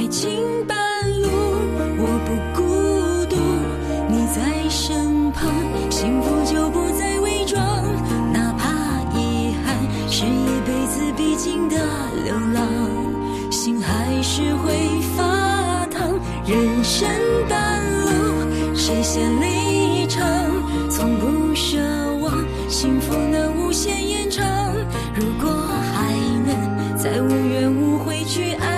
经半路，我不孤独，你在身旁，幸福就不再伪装，哪怕遗憾是一辈子必经的流浪，心还是会发烫。人生半路，谁先离场，从不奢望幸福能无限延长，如果还能再无怨无悔去爱